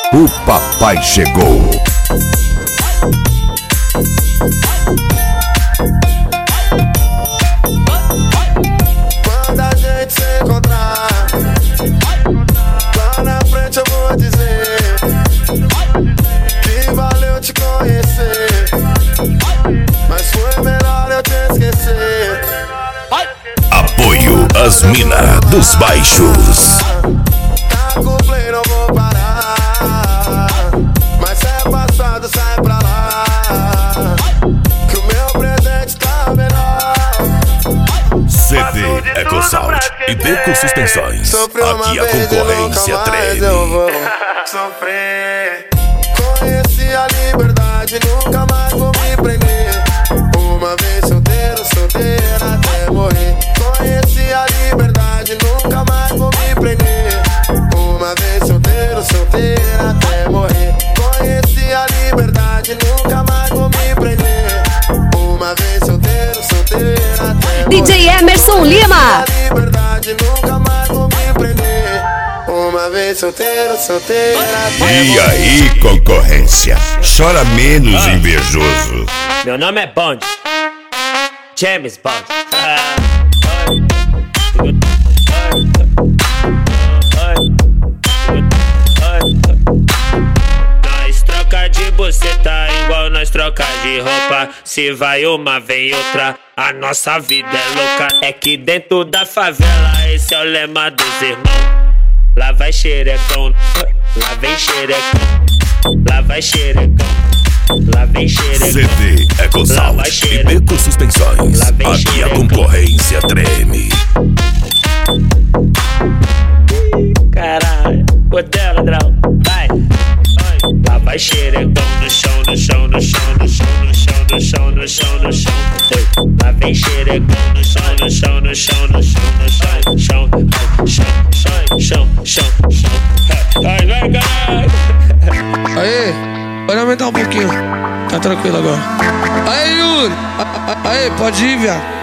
O papai chegou. Quando a gente se encontrar, lá na frente eu vou dizer que valeu te conhecer, mas foi melhor eu te esquecer. Apoio às minas dos baixos. Tá com play, não vou parar, mas é passado, sai pra lá, que o meu presente tá melhor. CD EcoSound e Beco Suspensões. Aqui a concorrência treme. Eu vou sofrer. Conheci a liberdade, nunca mais vou me prender. Uma vez solteiro, solteira até morrer. Conheci a liberdade, nunca mais vou me prender. Uma vez solteiro, solteira até morrer. Conheci a liberdade, nunca mais vou me prender. Uma vez solteiro, solteira até morrer. DJ Emerson Lima. Conheci a liberdade, nunca mais vou me prender. Uma vez solteiro, solteira até E aí, concorrência? Chora menos, invejoso. Meu nome é Bond, James Bond. Nós troca de buceta igual nós troca de roupa. Se vai uma, vem outra. A nossa vida é louca. É que dentro da favela esse é o lema dos irmãos. Lá vai xerecão, lá vem xerecão, lá vai xerecão, lá vem xerecão. CD EcoSound e Beco Suspensões. Aqui a concorrência treme. Caralho, botei ladrão, vai. Lá vai xerecão no chão, no chão, no chão, no chão, no chão, no chão, no chão, no chão. Lá vem xerecão no chão, no chão, no chão, no chão, no chão, no chão, chão, chão, chão. Vai, vai, caralho. Aê, pode aumentar um pouquinho. Tá tranquilo agora. Aê, Yuri. Aê, pode ir, viado.